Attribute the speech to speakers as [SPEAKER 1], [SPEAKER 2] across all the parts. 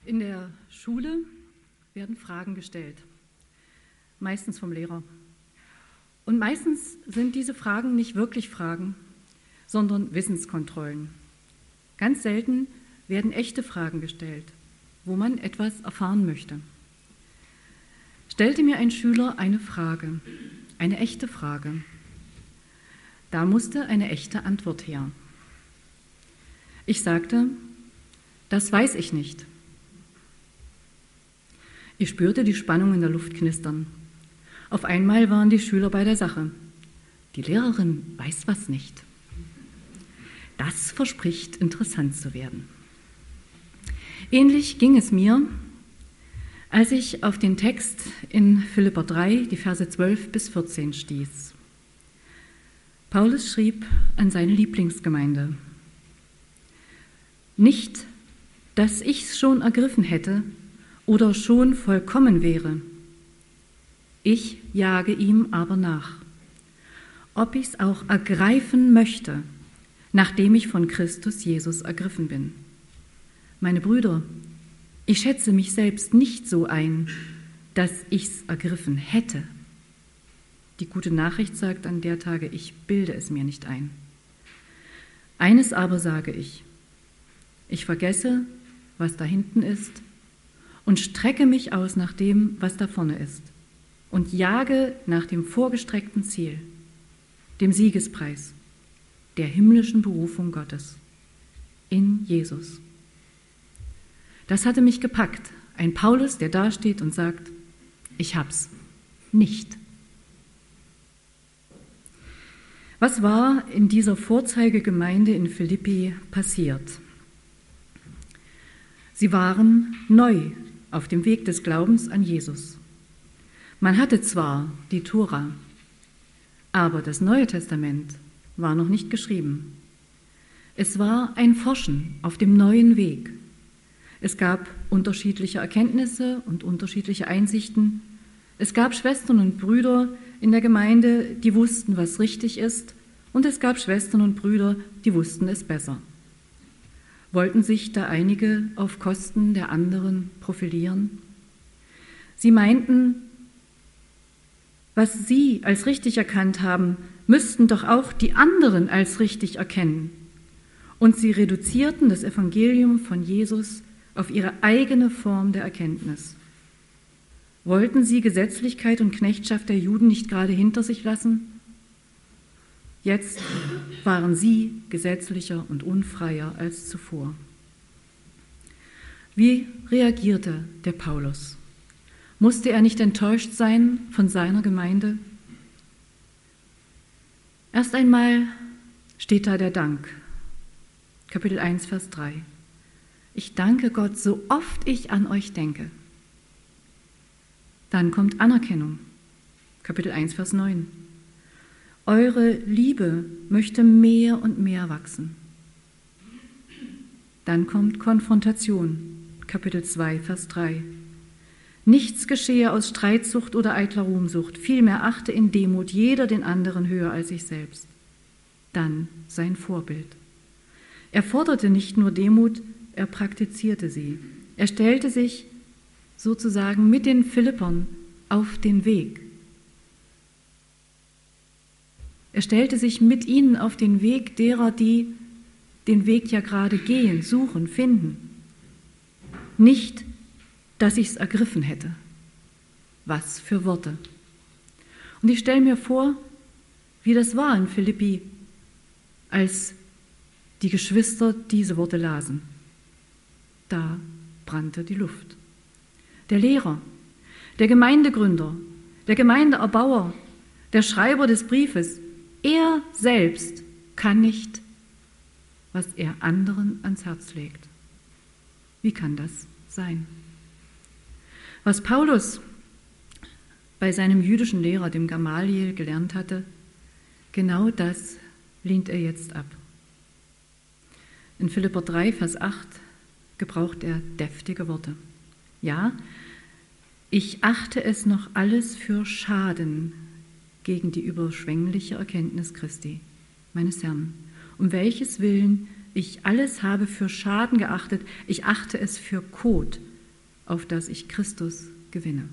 [SPEAKER 1] In der Schule werden Fragen gestellt, meistens vom Lehrer. Und meistens sind diese Fragen nicht wirklich Fragen, sondern Wissenskontrollen. Ganz selten werden echte Fragen gestellt, wo man etwas erfahren möchte. Stellte mir ein Schüler eine Frage, eine echte Frage. Da musste eine echte Antwort her. Ich sagte, das weiß ich nicht. Ich spürte die Spannung in der Luft knistern. Auf einmal waren die Schüler bei der Sache. Die Lehrerin weiß was nicht. Das verspricht, interessant zu werden. Ähnlich ging es mir, als ich auf den Text in Philipper 3, die Verse 12 bis 14 stieß. Paulus schrieb an seine Lieblingsgemeinde: Nicht, dass ich's schon ergriffen hätte oder schon vollkommen wäre. Ich jage ihm aber nach, ob ich's auch ergreifen möchte, nachdem ich von Christus Jesus ergriffen bin. Meine Brüder, ich schätze mich selbst nicht so ein, dass ich's ergriffen hätte. Die gute Nachricht sagt an der Tage, ich bilde es mir nicht ein. Eines aber sage ich vergesse, was da hinten ist, und strecke mich aus nach dem, was da vorne ist, und jage nach dem vorgestreckten Ziel, dem Siegespreis, der himmlischen Berufung Gottes in Jesus. Das hatte mich gepackt, ein Paulus, der dasteht und sagt, ich hab's nicht. Was war in dieser Vorzeigegemeinde in Philippi passiert? Sie waren neu auf dem Weg des Glaubens an Jesus. Man hatte zwar die Tora, aber das Neue Testament war noch nicht geschrieben. Es war ein Forschen auf dem neuen Weg. Es gab unterschiedliche Erkenntnisse und unterschiedliche Einsichten. Es gab Schwestern und Brüder in der Gemeinde, die wussten, was richtig ist, und es gab Schwestern und Brüder, die wussten es besser. Wollten sich da einige auf Kosten der anderen profilieren? Sie meinten, was sie als richtig erkannt haben, müssten doch auch die anderen als richtig erkennen. Und sie reduzierten das Evangelium von Jesus auf ihre eigene Form der Erkenntnis. Wollten sie Gesetzlichkeit und Knechtschaft der Juden nicht gerade hinter sich lassen? Jetzt waren sie gesetzlicher und unfreier als zuvor. Wie reagierte der Paulus? Musste er nicht enttäuscht sein von seiner Gemeinde? Erst einmal steht da der Dank. Kapitel 1, Vers 3. Ich danke Gott, so oft ich an euch denke. Dann kommt Anerkennung. Kapitel 1, Vers 9. Eure Liebe möchte mehr und mehr wachsen. Dann kommt Konfrontation, Kapitel 2, Vers 3. Nichts geschehe aus Streitsucht oder eitler Ruhmsucht, vielmehr achte in Demut jeder den anderen höher als sich selbst. Dann sein Vorbild. Er forderte nicht nur Demut, er praktizierte sie. Er stellte sich sozusagen mit den Philippern auf den Weg. Er stellte sich mit ihnen auf den Weg derer, die den Weg ja gerade gehen, suchen, finden. Nicht, dass ich es ergriffen hätte. Was für Worte. Und ich stelle mir vor, wie das war in Philippi, als die Geschwister diese Worte lasen. Da brannte die Luft. Der Lehrer, der Gemeindegründer, der Gemeindeerbauer, der Schreiber des Briefes, er selbst kann nicht, was er anderen ans Herz legt. Wie kann das sein? Was Paulus bei seinem jüdischen Lehrer, dem Gamaliel, gelernt hatte, genau das lehnt er jetzt ab. In Philipper 3, Vers 8 gebraucht er deftige Worte. Ja, ich achte es noch alles für Schaden gegen die überschwängliche Erkenntnis Christi, meines Herrn, um welches Willen ich alles habe für Schaden geachtet, ich achte es für Kot, auf dass ich Christus gewinne.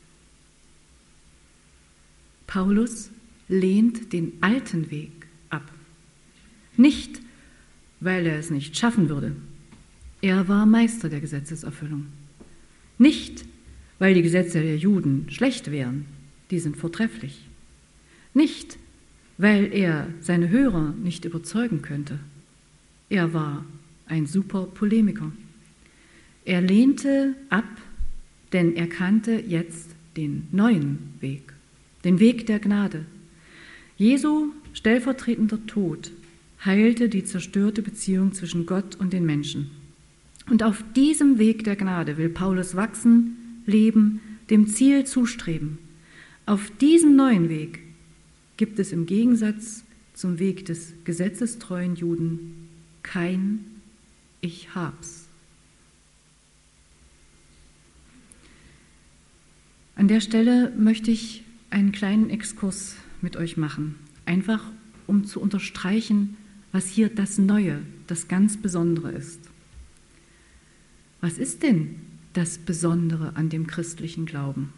[SPEAKER 1] Paulus lehnt den alten Weg ab. Nicht, weil er es nicht schaffen würde. Er war Meister der Gesetzeserfüllung. Nicht, weil die Gesetze der Juden schlecht wären, die sind vortrefflich. Nicht, weil er seine Hörer nicht überzeugen könnte. Er war ein super Polemiker. Er lehnte ab, denn er kannte jetzt den neuen Weg, den Weg der Gnade. Jesu stellvertretender Tod heilte die zerstörte Beziehung zwischen Gott und den Menschen. Und auf diesem Weg der Gnade will Paulus wachsen, leben, dem Ziel zustreben. Auf diesem neuen Weg gibt es im Gegensatz zum Weg des gesetzestreuen Juden kein Ich hab's. An der Stelle möchte ich einen kleinen Exkurs mit euch machen, einfach um zu unterstreichen, was hier das Neue, das ganz Besondere ist. Was ist denn das Besondere an dem christlichen Glauben?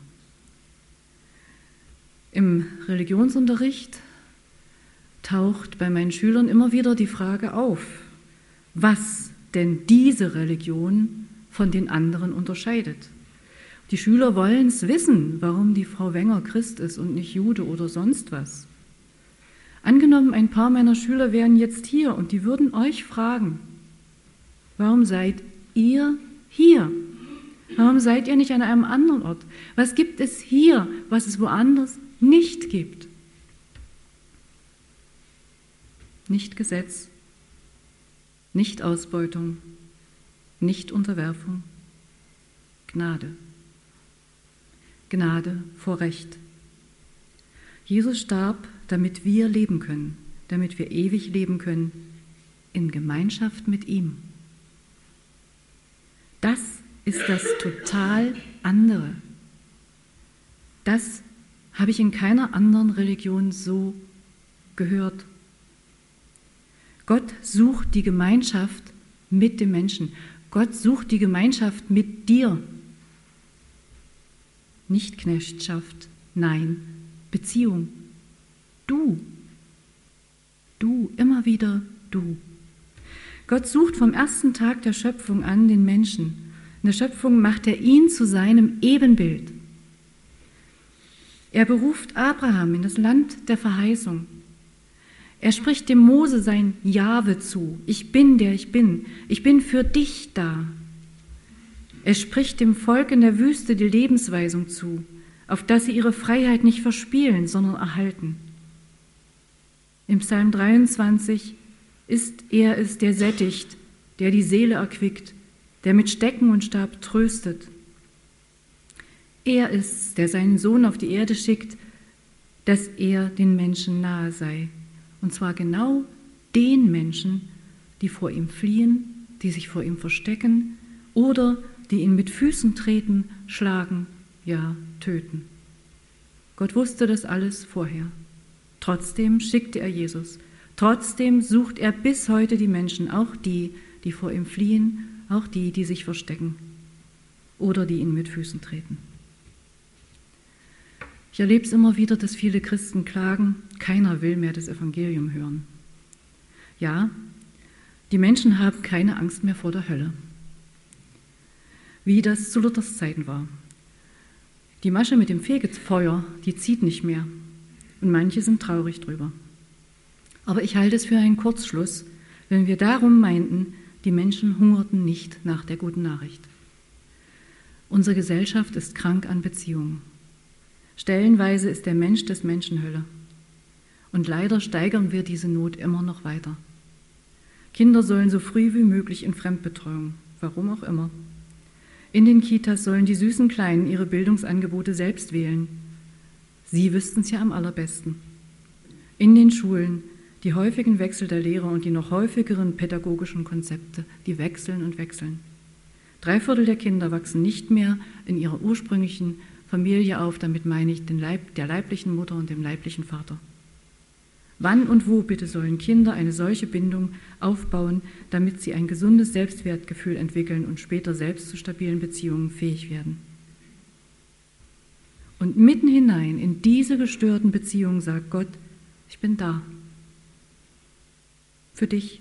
[SPEAKER 1] Im Religionsunterricht taucht bei meinen Schülern immer wieder die Frage auf, was denn diese Religion von den anderen unterscheidet. Die Schüler wollen es wissen, warum die Frau Wenger Christ ist und nicht Jude oder sonst was. Angenommen, ein paar meiner Schüler wären jetzt hier und die würden euch fragen, warum seid ihr hier? Warum seid ihr nicht an einem anderen Ort? Was gibt es hier, was es woanders nicht gibt? Nicht Gesetz, nicht Ausbeutung, nicht Unterwerfung, Gnade. Gnade vor Recht. Jesus starb, damit wir leben können, damit wir ewig leben können, in Gemeinschaft mit ihm. Das ist das total andere. Das habe ich in keiner anderen Religion so gehört. Gott sucht die Gemeinschaft mit dem Menschen. Gott sucht die Gemeinschaft mit dir. Nicht Knechtschaft, nein, Beziehung. Du, immer wieder du. Gott sucht vom ersten Tag der Schöpfung an den Menschen. In der Schöpfung macht er ihn zu seinem Ebenbild. Er beruft Abraham in das Land der Verheißung. Er spricht dem Mose sein Jahwe zu. Ich bin, der ich bin. Ich bin für dich da. Er spricht dem Volk in der Wüste die Lebensweisung zu, auf dass sie ihre Freiheit nicht verspielen, sondern erhalten. Im Psalm 23 ist er es, der sättigt, der die Seele erquickt, der mit Stecken und Stab tröstet. Er ist, der seinen Sohn auf die Erde schickt, dass er den Menschen nahe sei. Und zwar genau den Menschen, die vor ihm fliehen, die sich vor ihm verstecken oder die ihn mit Füßen treten, schlagen, ja, töten. Gott wusste das alles vorher. Trotzdem schickte er Jesus. Trotzdem sucht er bis heute die Menschen, auch die, die vor ihm fliehen, auch die, die sich verstecken oder die ihn mit Füßen treten. Ich erlebe es immer wieder, dass viele Christen klagen, keiner will mehr das Evangelium hören. Ja, die Menschen haben keine Angst mehr vor der Hölle, wie das zu Luthers Zeiten war. Die Masche mit dem Fegefeuer, die zieht nicht mehr und manche sind traurig drüber. Aber ich halte es für einen Kurzschluss, wenn wir darum meinten, die Menschen hungerten nicht nach der guten Nachricht. Unsere Gesellschaft ist krank an Beziehungen. Stellenweise ist der Mensch des Menschen Hölle. Und leider steigern wir diese Not immer noch weiter. Kinder sollen so früh wie möglich in Fremdbetreuung, warum auch immer. In den Kitas sollen die süßen Kleinen ihre Bildungsangebote selbst wählen. Sie wüssten es ja am allerbesten. In den Schulen die häufigen Wechsel der Lehrer und die noch häufigeren pädagogischen Konzepte, die wechseln und wechseln. 3/4 der Kinder wachsen nicht mehr in ihrer ursprünglichen Familie auf, damit meine ich der leiblichen Mutter und dem leiblichen Vater. Wann und wo bitte sollen Kinder eine solche Bindung aufbauen, damit sie ein gesundes Selbstwertgefühl entwickeln und später selbst zu stabilen Beziehungen fähig werden? Und mitten hinein in diese gestörten Beziehungen sagt Gott, ich bin da. Für dich.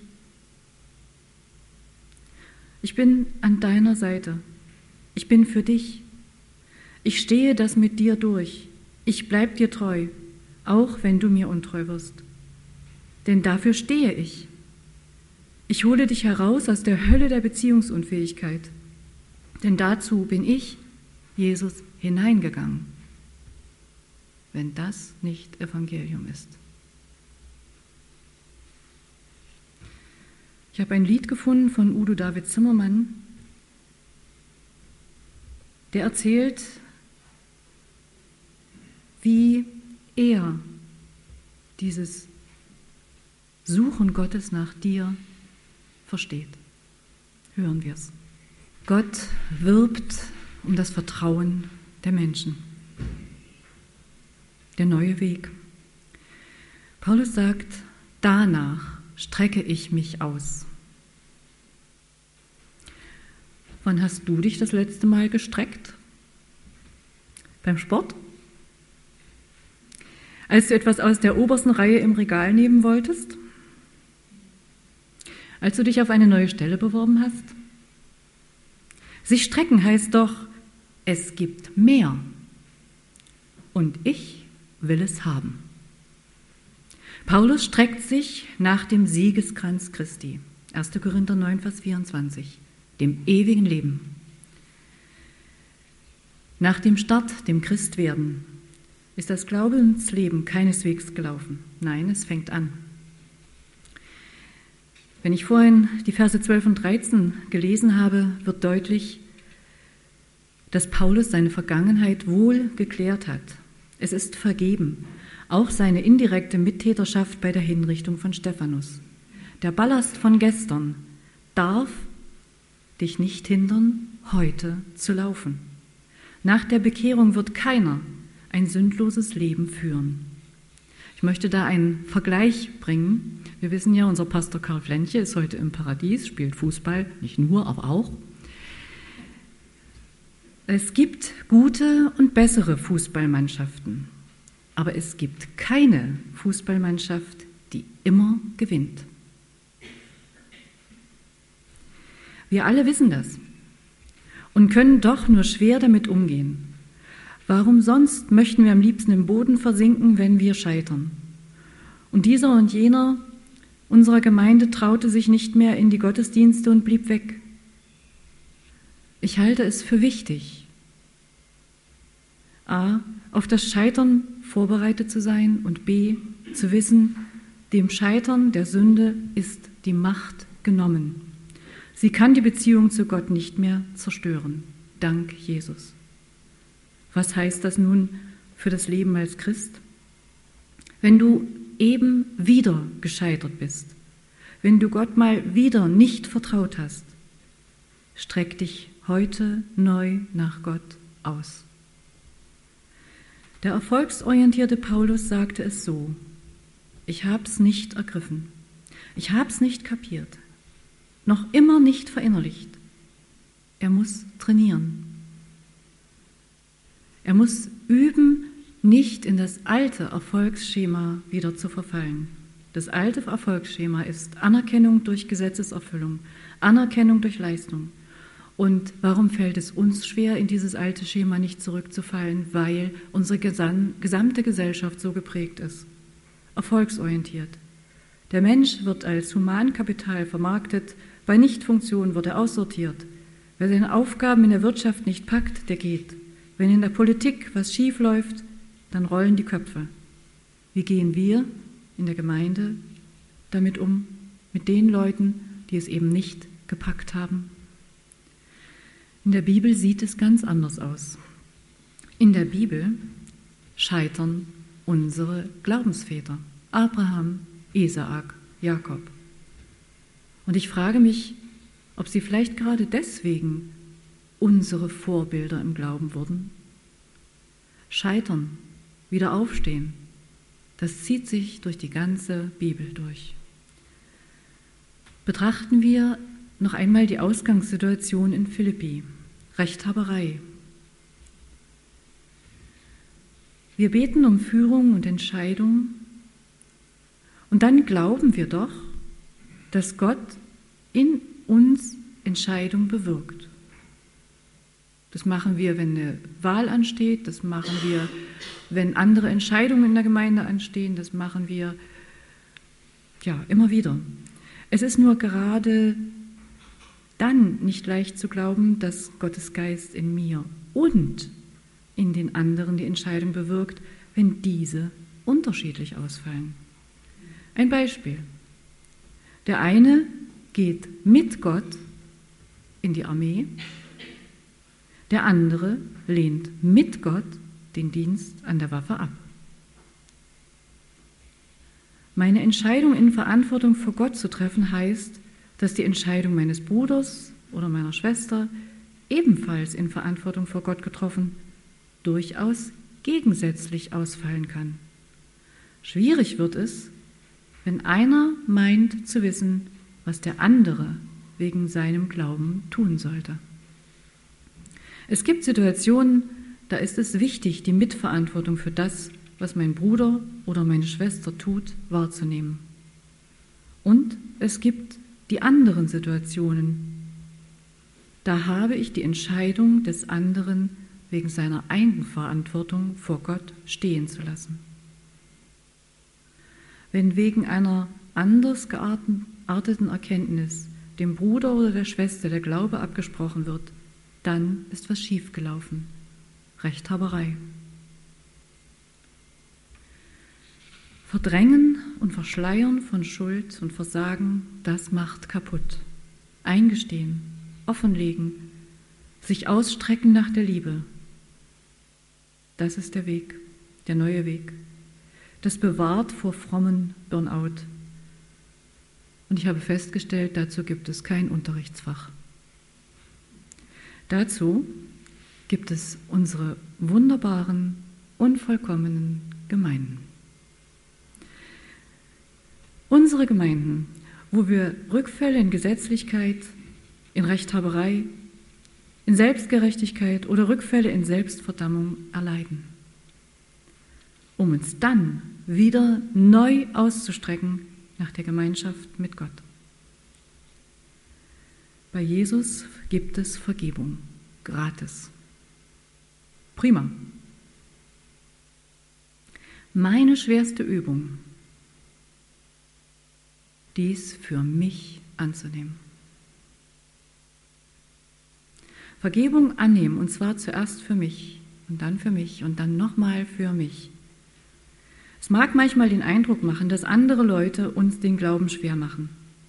[SPEAKER 1] Ich bin an deiner Seite. Ich bin für dich. Ich stehe das mit dir durch. Ich bleib dir treu, auch wenn du mir untreu wirst. Denn dafür stehe ich. Ich hole dich heraus aus der Hölle der Beziehungsunfähigkeit. Denn dazu bin ich, Jesus, hineingegangen. Wenn das nicht Evangelium ist. Ich habe ein Lied gefunden von Udo David Zimmermann, der erzählt, wie er dieses Suchen Gottes nach dir versteht. Hören wir es. Gott wirbt um das Vertrauen der Menschen. Der neue Weg. Paulus sagt, danach strecke ich mich aus. Wann hast du dich das letzte Mal gestreckt? Beim Sport? Als du etwas aus der obersten Reihe im Regal nehmen wolltest? Als du dich auf eine neue Stelle beworben hast? Sich strecken heißt doch, es gibt mehr. Und ich will es haben. Paulus streckt sich nach dem Siegeskranz Christi. 1. Korinther 9, Vers 24. Dem ewigen Leben. Nach dem Start, dem Christwerden, ist das Glaubensleben keineswegs gelaufen. Nein, es fängt an. Wenn ich vorhin die Verse 12 und 13 gelesen habe, wird deutlich, dass Paulus seine Vergangenheit wohl geklärt hat. Es ist vergeben, auch seine indirekte Mittäterschaft bei der Hinrichtung von Stephanus. Der Ballast von gestern darf dich nicht hindern, heute zu laufen. Nach der Bekehrung wird keiner ein sündloses Leben führen. Ich möchte da einen Vergleich bringen. Wir wissen ja, unser Pastor Karl Flentje ist heute im Paradies, spielt Fußball, nicht nur, aber auch. Es gibt gute und bessere Fußballmannschaften, aber es gibt keine Fußballmannschaft, die immer gewinnt. Wir alle wissen das und können doch nur schwer damit umgehen. Warum sonst möchten wir am liebsten im Boden versinken, wenn wir scheitern? Und dieser und jener unserer Gemeinde traute sich nicht mehr in die Gottesdienste und blieb weg. Ich halte es für wichtig, a. auf das Scheitern vorbereitet zu sein und b. zu wissen, dem Scheitern der Sünde ist die Macht genommen. Sie kann die Beziehung zu Gott nicht mehr zerstören, dank Jesus. Was heißt das nun für das Leben als Christ? Wenn du eben wieder gescheitert bist, wenn du Gott mal wieder nicht vertraut hast, streck dich heute neu nach Gott aus. Der erfolgsorientierte Paulus sagte es so: Ich hab's nicht ergriffen, ich hab's nicht kapiert, noch immer nicht verinnerlicht. Er muss trainieren. Er muss üben, nicht in das alte Erfolgsschema wieder zu verfallen. Das alte Erfolgsschema ist Anerkennung durch Gesetzeserfüllung, Anerkennung durch Leistung. Und warum fällt es uns schwer, in dieses alte Schema nicht zurückzufallen? Weil unsere gesamte Gesellschaft so geprägt ist. Erfolgsorientiert. Der Mensch wird als Humankapital vermarktet, bei Nichtfunktion wird er aussortiert. Wer seine Aufgaben in der Wirtschaft nicht packt, der geht. Wenn in der Politik was schief läuft, dann rollen die Köpfe. Wie gehen wir in der Gemeinde damit um, mit den Leuten, die es eben nicht gepackt haben? In der Bibel sieht es ganz anders aus. In der Bibel scheitern unsere Glaubensväter: Abraham, Isaak, Jakob. Und ich frage mich, ob sie vielleicht gerade deswegen unsere Vorbilder im Glauben wurden. Scheitern, wieder aufstehen, Das zieht sich durch die ganze Bibel durch. Betrachten wir noch einmal die Ausgangssituation in Philippi, Rechthaberei. Wir beten um Führung und Entscheidung und dann glauben wir doch, dass Gott in uns Entscheidung bewirkt. Das machen wir, wenn eine Wahl ansteht, das machen wir, wenn andere Entscheidungen in der Gemeinde anstehen, das machen wir immer wieder. Es ist nur gerade dann nicht leicht zu glauben, dass Gottes Geist in mir und in den anderen die Entscheidung bewirkt, wenn diese unterschiedlich ausfallen. Ein Beispiel. Der eine geht mit Gott in die Armee, der andere lehnt mit Gott den Dienst an der Waffe ab. Meine Entscheidung in Verantwortung vor Gott zu treffen heißt, dass die Entscheidung meines Bruders oder meiner Schwester, ebenfalls in Verantwortung vor Gott getroffen, durchaus gegensätzlich ausfallen kann. Schwierig wird es, wenn einer meint zu wissen, was der andere wegen seinem Glauben tun sollte. Es gibt Situationen, da ist es wichtig, die Mitverantwortung für das, was mein Bruder oder meine Schwester tut, wahrzunehmen. Und es gibt die anderen Situationen. Da habe ich die Entscheidung des anderen wegen seiner Eigenverantwortung vor Gott stehen zu lassen. Wenn wegen einer anders gearteten Erkenntnis dem Bruder oder der Schwester der Glaube abgesprochen wird, dann ist was schiefgelaufen. Rechthaberei. Verdrängen und Verschleiern von Schuld und Versagen, das macht kaputt. Eingestehen, offenlegen, sich ausstrecken nach der Liebe. Das ist der Weg, der neue Weg. Das bewahrt vor frommen Burnout. Und ich habe festgestellt, dazu gibt es kein Unterrichtsfach. Dazu gibt es unsere wunderbaren, unvollkommenen Gemeinden. Unsere Gemeinden, wo wir Rückfälle in Gesetzlichkeit, in Rechthaberei, in Selbstgerechtigkeit oder Rückfälle in Selbstverdammung erleiden, um uns dann wieder neu auszustrecken nach der Gemeinschaft mit Gott. Bei Jesus gibt es Vergebung, gratis. Prima. Meine schwerste Übung, dies für mich anzunehmen. Vergebung annehmen, und zwar zuerst für mich und dann nochmal für mich. Es mag manchmal den Eindruck machen, dass andere Leute uns den Glauben schwer machen.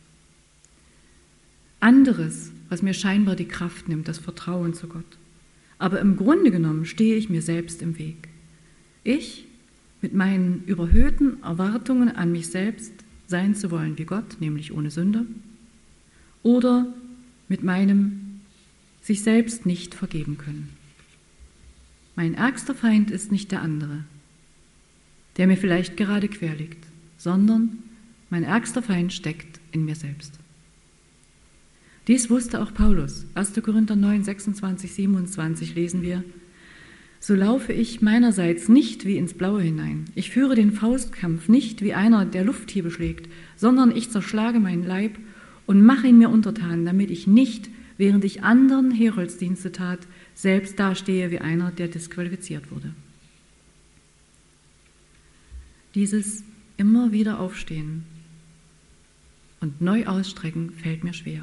[SPEAKER 1] Anderes, was mir scheinbar die Kraft nimmt, das Vertrauen zu Gott. Aber im Grunde genommen stehe ich mir selbst im Weg. Ich mit meinen überhöhten Erwartungen an mich selbst sein zu wollen wie Gott, nämlich ohne Sünde, oder mit meinem sich selbst nicht vergeben können. Mein ärgster Feind ist nicht der andere, der mir vielleicht gerade quer liegt, sondern mein ärgster Feind steckt in mir selbst. Dies wusste auch Paulus. 1. Korinther 9, 26, 27 lesen wir: So laufe ich meinerseits nicht wie ins Blaue hinein. Ich führe den Faustkampf nicht wie einer, der Lufthiebe schlägt, sondern ich zerschlage meinen Leib und mache ihn mir untertan, damit ich nicht, während ich anderen Heroldsdienste tat, selbst dastehe wie einer, der disqualifiziert wurde. Dieses immer wieder aufstehen und neu ausstrecken fällt mir schwer.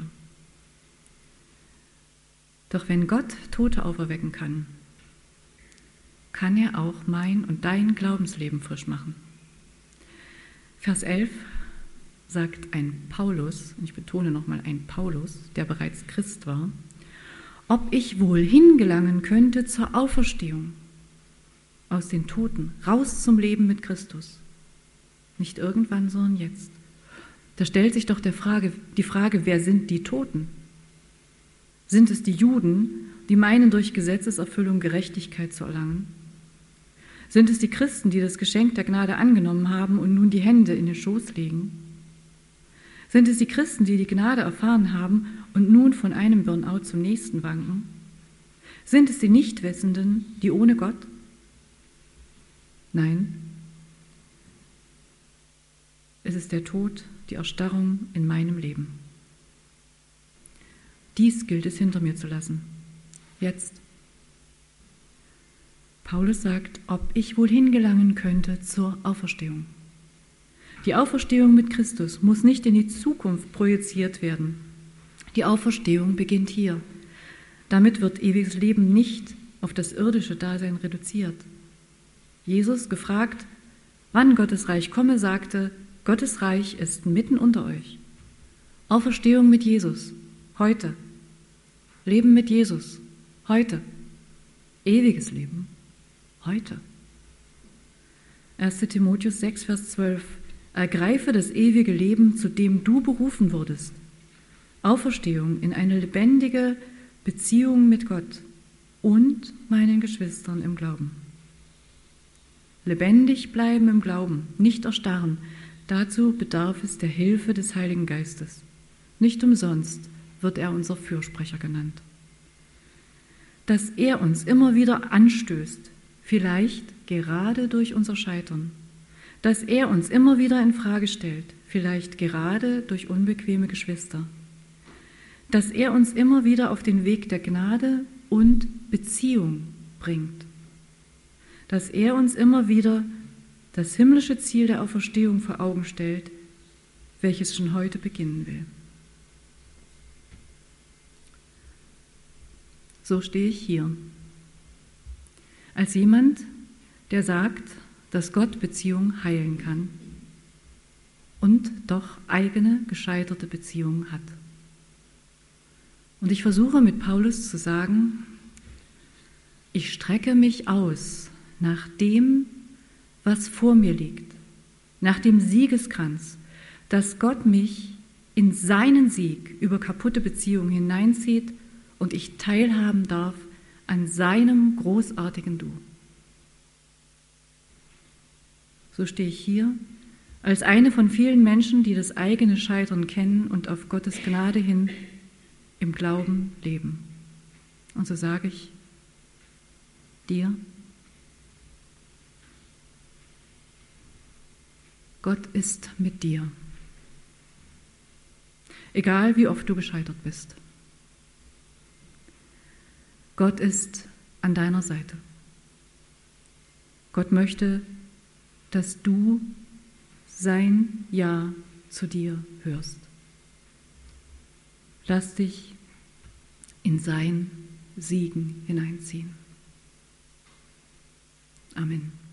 [SPEAKER 1] Doch wenn Gott Tote auferwecken kann, kann er auch mein und dein Glaubensleben frisch machen. Vers 11 sagt ein Paulus, und ich betone nochmal ein Paulus, der bereits Christ war, ob ich wohl hingelangen könnte zur Auferstehung aus den Toten, raus zum Leben mit Christus. Nicht irgendwann, sondern jetzt. Da stellt sich doch die Frage, wer sind die Toten? Sind es die Juden, die meinen, durch Gesetzeserfüllung Gerechtigkeit zu erlangen? Sind es die Christen, die das Geschenk der Gnade angenommen haben und nun die Hände in den Schoß legen? Sind es die Christen, die die Gnade erfahren haben und nun von einem Burnout zum nächsten wanken? Sind es die Nichtwissenden, die ohne Gott? Nein, es ist der Tod, die Erstarrung in meinem Leben. Dies gilt es hinter mir zu lassen. Jetzt. Paulus sagt, ob ich wohl hingelangen könnte zur Auferstehung. Die Auferstehung mit Christus muss nicht in die Zukunft projiziert werden. Die Auferstehung beginnt hier. Damit wird ewiges Leben nicht auf das irdische Dasein reduziert. Jesus, gefragt, wann Gottes Reich komme, sagte, Gottes Reich ist mitten unter euch. Auferstehung mit Jesus, heute. Leben mit Jesus, heute. Ewiges Leben, heute. 1. Timotheus 6, Vers 12. Ergreife das ewige Leben, zu dem du berufen wurdest. Auferstehung in eine lebendige Beziehung mit Gott und meinen Geschwistern im Glauben. Lebendig bleiben im Glauben, nicht erstarren. Dazu bedarf es der Hilfe des Heiligen Geistes. Nicht umsonst wird er unser Fürsprecher genannt. Dass er uns immer wieder anstößt, vielleicht gerade durch unser Scheitern. Dass er uns immer wieder in Frage stellt, vielleicht gerade durch unbequeme Geschwister. Dass er uns immer wieder auf den Weg der Gnade und Beziehung bringt. Dass er uns immer wieder das himmlische Ziel der Auferstehung vor Augen stellt, welches schon heute beginnen will. So stehe ich hier, als jemand, der sagt, dass Gott Beziehung heilen kann und doch eigene gescheiterte Beziehungen hat. Und ich versuche mit Paulus zu sagen, ich strecke mich aus nach dem, was vor mir liegt, nach dem Siegeskranz, dass Gott mich in seinen Sieg über kaputte Beziehungen hineinzieht und ich teilhaben darf an seinem großartigen Du. So stehe ich hier als eine von vielen Menschen, die das eigene Scheitern kennen und auf Gottes Gnade hin im Glauben leben. Und so sage ich dir, Gott ist mit dir. Egal wie oft du gescheitert bist. Gott ist an deiner Seite. Gott möchte, dass du sein Ja zu dir hörst. Lass dich in sein Siegen hineinziehen. Amen.